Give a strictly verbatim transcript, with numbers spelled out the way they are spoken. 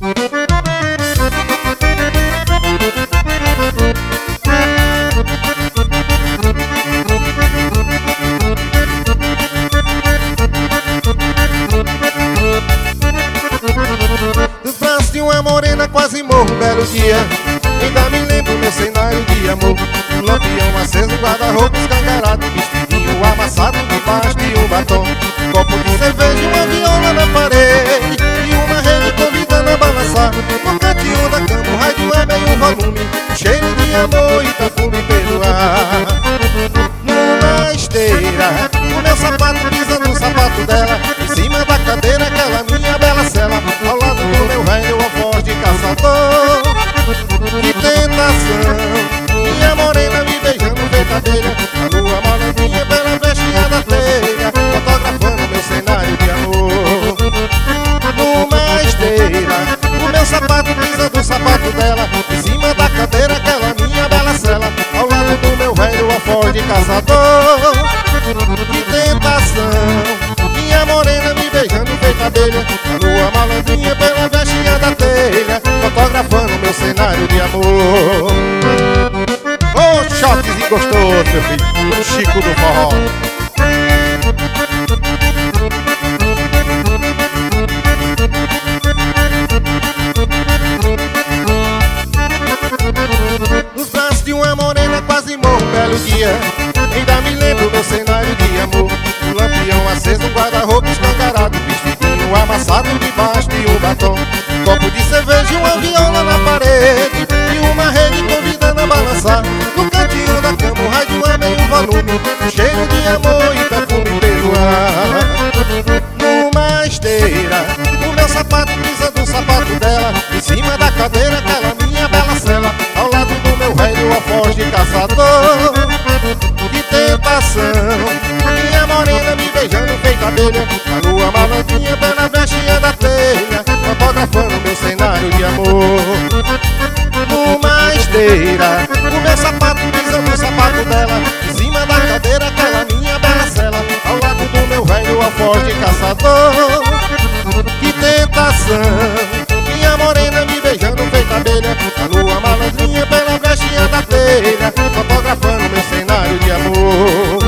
Nos braços de uma morena quase morro um belo dia. Ainda me lembro meu cenário de amor. Um lampião aceso, guarda-roupa escancarado, vestidinho amassado debaixo de um batom. Um copo de cerveja e uma viola na parede, e uma rede convidando a balançar. No cantinho da cama o rádio é meio volume, cheiro de amor e perfume pelo ar. Numa esteira, o meu sapato pisa no sapato dela, em cima da cadeira aquela minha bela cela, ao lado do meu velho alfoz de caçador. Que tentação, minha morena me beijando feita abelha, a lua malandrinha pela brechinha da telha, fotografando meu cenário de amor. Numa esteira, o meu sapato pisa do sapato dela, em cima da cadeira aquela minha bela cela, ao lado do meu velho alfoz de caçador. Que tentação, minha morena me beijando feita abelha, a lua malandrinha pela brechinha da telha, fotografando meu cenário de amor. Ô, oh, shotzinho gostoso, meu filho, o Chico do forró. Nos braços de uma morena quase morro um belo dia. Ainda me lembro meu cenário de amor. Um lampião aceso, um guarda-roupa escancarado, vestidinho amassado debaixo de um batom. Um copo de cerveja e uma viola na parede, e uma rede convidando a balançar. No cantinho da cama o rádio é meio volume, cheiro de amor e perfume pelo ar. Numa esteira, o meu sapato pisa do sapato dela, em cima da cadeira aquela minha bela cela, ao lado do meu velho alfoz de caçador. Que tentação, minha morena me beijando feita abelha, a lua malandrinha pela brechinha da telha, fotografando meu cenário de amor. Numa esteira, o meu sapato pisa no sapato dela, em cima da cadeira aquela minha bela cela, ao lado do meu velho alfoz de caçador. Que tentação, minha morena me beijando feita abelha, a lua malandrinha pela brechinha da telha, fotografando meu cenário de amor.